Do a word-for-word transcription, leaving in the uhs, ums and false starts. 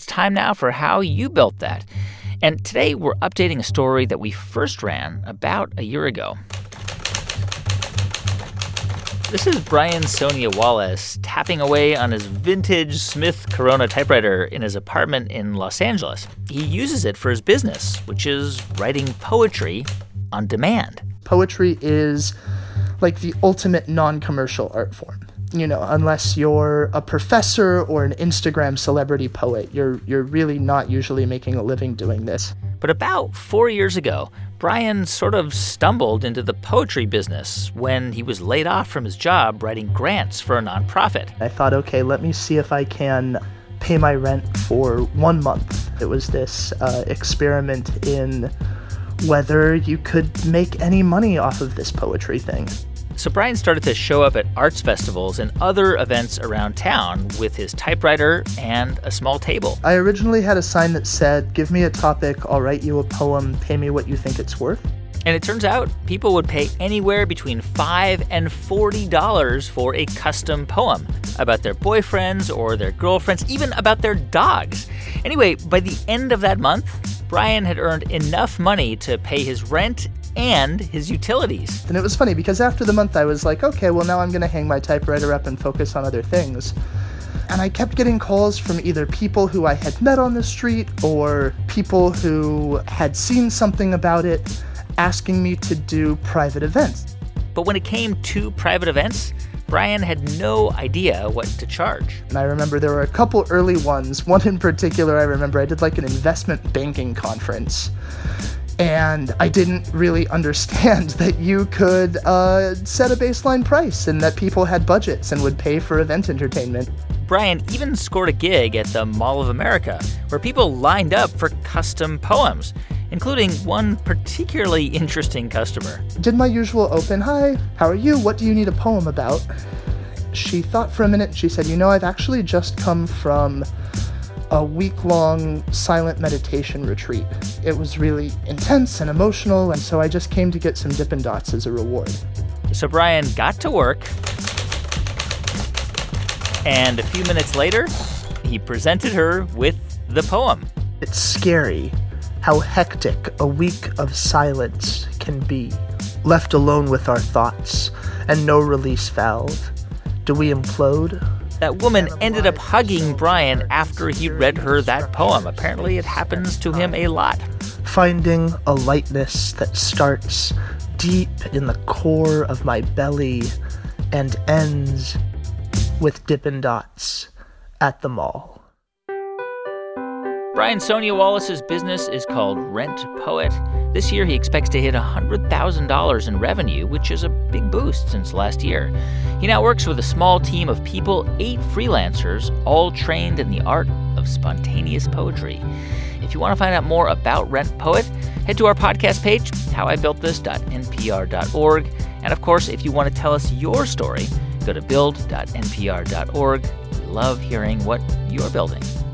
time now for how you built that. And today we're updating a story that we first ran about a year ago. This is Brian Sonia Wallace tapping away on his vintage Smith Corona typewriter in his apartment in Los Angeles. He uses it for his business, which is writing poetry on demand. Poetry is like the ultimate non-commercial art form. You know, unless you're a professor or an Instagram celebrity poet, you're you're really not usually making a living doing this. But about four years ago, Brian sort of stumbled into the poetry business when he was laid off from his job writing grants for a nonprofit. I thought, okay, let me see if I can pay my rent for one month. It was this uh, experiment in whether you could make any money off of this poetry thing. So Brian started to show up at arts festivals and other events around town with his typewriter and a small table. I originally had a sign that said, give me a topic, I'll write you a poem, pay me what you think it's worth. And it turns out people would pay anywhere between five dollars and forty dollars for a custom poem about their boyfriends or their girlfriends, even about their dogs. Anyway, by the end of that month, Brian had earned enough money to pay his rent and his utilities. And it was funny because after the month I was like, okay, well now I'm going to hang my typewriter up and focus on other things. And I kept getting calls from either people who I had met on the street or people who had seen something about it asking me to do private events. But when it came to private events, Brian had no idea what to charge. And I remember there were a couple early ones. One in particular I remember I did like an investment banking conference. And I didn't really understand that you could uh, set a baseline price and that people had budgets and would pay for event entertainment. Brian even scored a gig at the Mall of America, where people lined up for custom poems, including one particularly interesting customer. Did my usual open, hi, how are you? What do you need a poem about? She thought for a minute. She said, you know, I've actually just come from a week-long silent meditation retreat. It was really intense and emotional, and so I just came to get some Dippin' Dots as a reward. So Brian got to work, and a few minutes later, he presented her with the poem. It's scary how hectic a week of silence can be. Left alone with our thoughts and no release valve. Do we implode? That woman ended up hugging Brian after he read her that poem. Apparently, it happens to him a lot. Finding a lightness that starts deep in the core of my belly and ends with Dippin' Dots at the mall. Brian Sonia Wallace's business is called Rent Poet. This year, he expects to hit one hundred thousand dollars in revenue, which is a big boost since last year. He now works with a small team of people, eight freelancers, all trained in the art of spontaneous poetry. If you want to find out more about Rent Poet, head to our podcast page, how I built this dot n p r dot org. And of course, if you want to tell us your story, go to build dot n p r dot org. We love hearing what you're building.